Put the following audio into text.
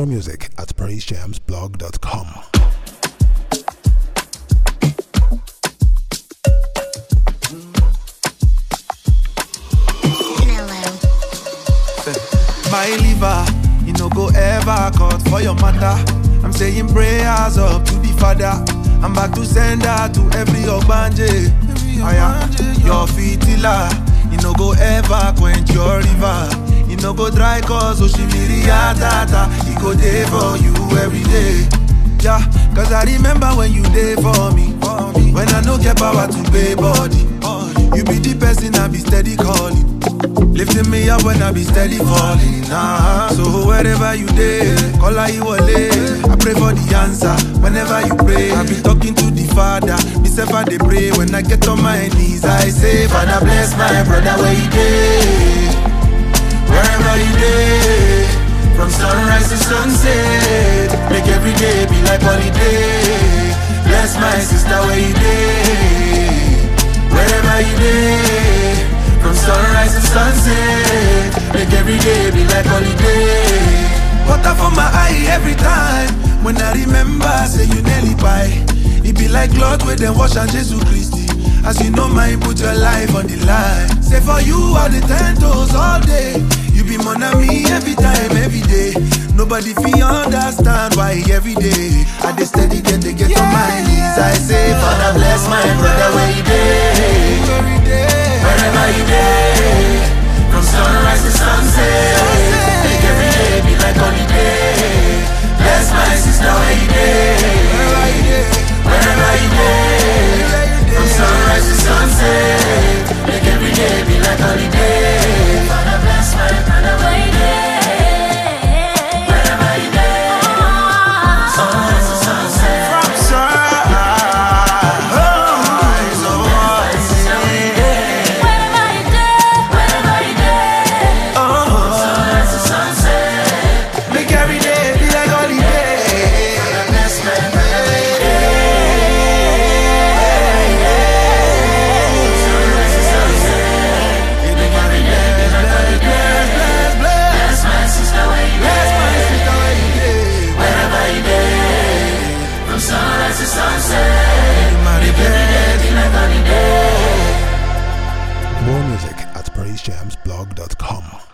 More music at praisejamsblog.com. My liver, you no go ever cut for your matter. I'm saying prayers up to the Father. I'm back to send her to every Ogbanje. Your fitila, you no go ever quench your river. You no go dry cause Oshimiri Atata. He go there for you every day. Yeah, cause I remember when you there for me. When I no get power to pay body. You be the person I be steady calling. Lifting me up when I be steady falling. So wherever you there, call her you I pray for the answer whenever you pray. I be talking to the Father, myself I dey pray. When I get on my knees, I say, Father bless my brother where you dey. Wherever you dey, from sunrise to sunset, make every day be like holiday. Bless my sister where you dey. Wherever you dey, from sunrise to sunset, make every day be like holiday. Water from my eye every time when I remember, say you nearly buy. It be like cloth where them wash and Jesus Christ. As you know mine, put your life on the line. Say for you all the 10 toes all day. You be mon ami every time, every day. Nobody feel understand why every day I dey steady get on my knees. I say, Father bless my brother where you dey. Wherever you dey, from sunrise to sunset, make every day be like holiday. Bless my sister where you dey. Wherever you dey, from sunrise to sunset, make every day be like holiday. Father bless my brother where you dey. Wherever you dey, sunrise to sunset, from sunrise to sunset. Wherever you dey, from sunrise to sunset, make every day be like holiday. Father bless my brother where you dey. Sunrise to sunset, More music at praisejamsblog.com.